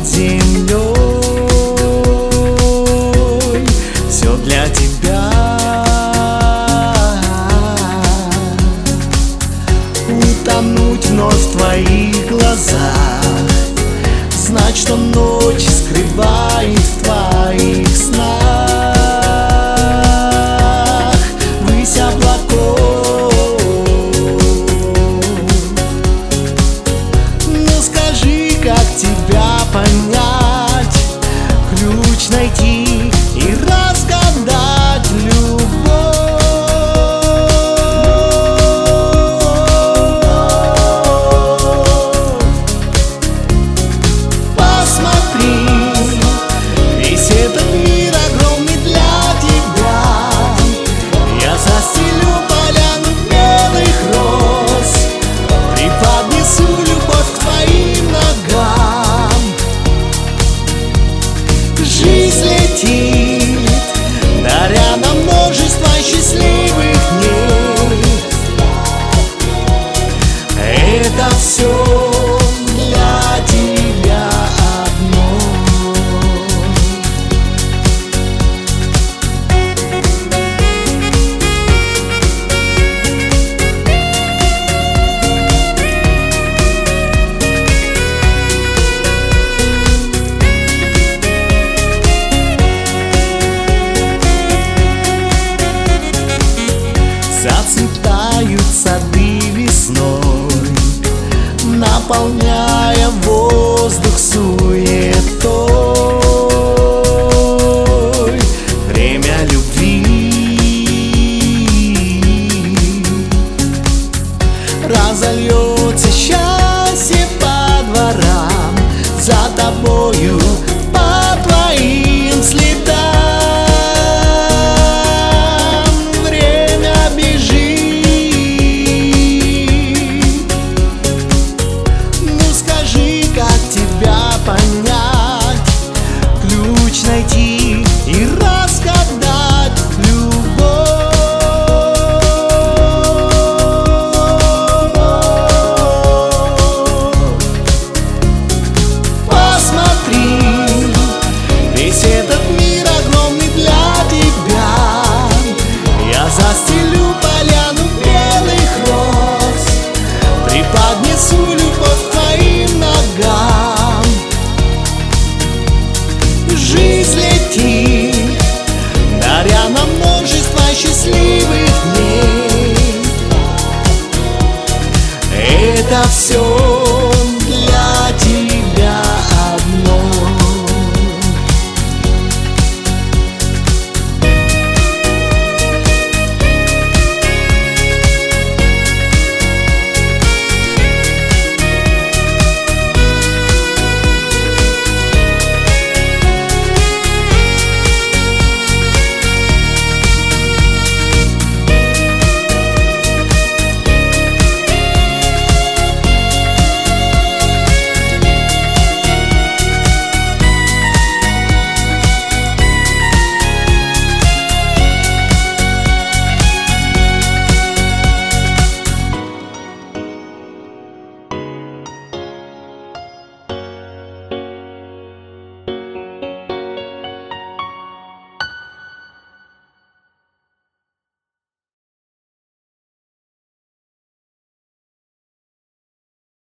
землей. Все для тебя. Утонуть вновь в твоих глазах, знать, что ночь скрывает в твоих снах высь облаков. Ну скажи, как тебя понять, ключ найти и разгадать любовь. Весь этот мир огромный для тебя. Я застелю поляну белых роз, преподнесу любовь к твоим ногам. Жизнь летит, даря нам множество счастливых дней. Это все для тебя одной. Зацветают сады весной, наполняя воздух суетой. Время любви разольется счастье по дворам, за тобою по твоим следам. Тебя понять, ключ найти